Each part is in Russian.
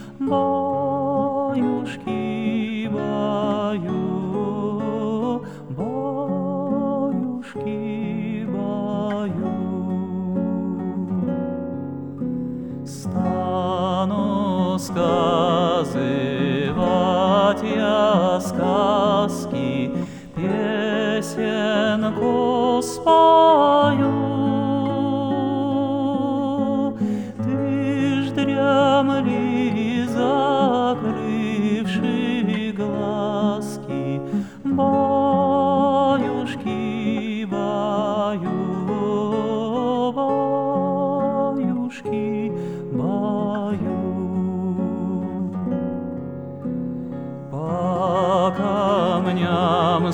баюшки, баю, баюшки, баю. Стану сказывать я сказки, песенку спою. Ты ж дремли, закрывши глазки, баюшки, баю, баюшки, баю. По камням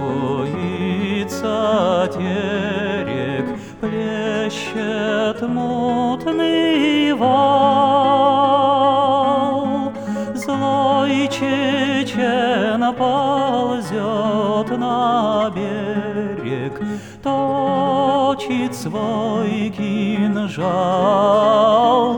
струится терек, плещет мутный вал. Злой чечен ползет на берег, точит свой кинжал.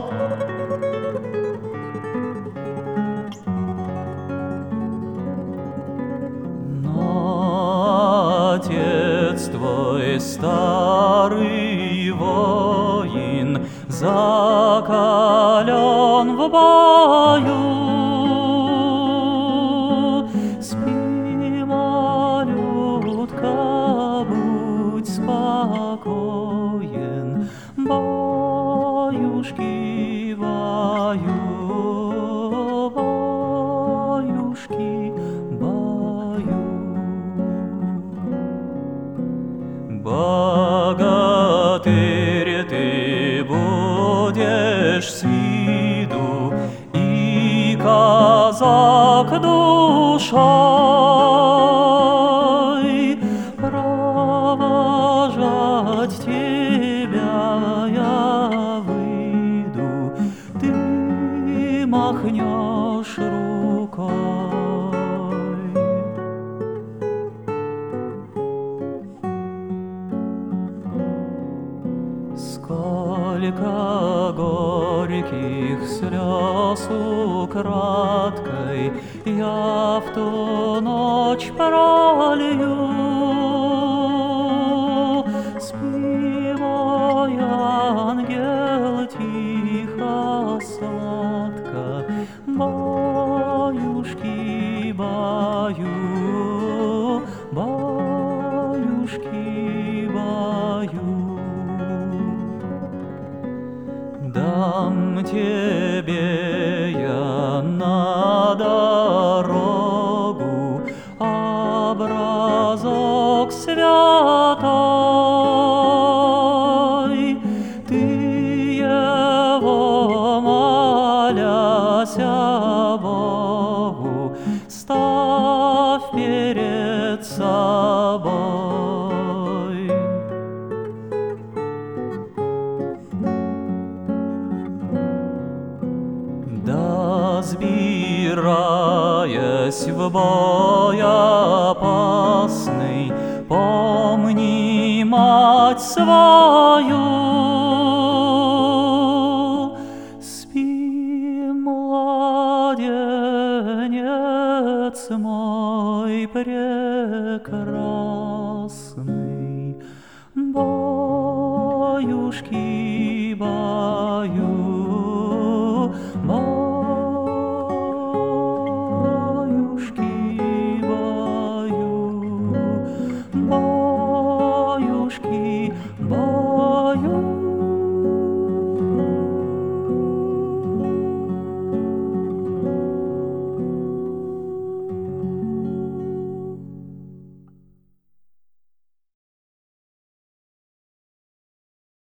Отец твой, старый воин, закален в бою. Спи, малютка, будь спокоен, баюшки, баю, баюшки, баю. Богатырь ты будешь с виду, и казак душой. Провожать тебя я выйду, ты махнешь рукой. Сколько горьких слез украдкой я в ту ночь пролью. Спи, мой ангел, тихо, сладко, баюшки, баю, баюшки, баю. Дам тебе я на дорогу образок святой. Ты его, моляся Богу, ставь перед собой. Да, сбираясь в бой опасный, помни мать свою. Спи, младенец мой прекрасный, баюшки, баю, баю.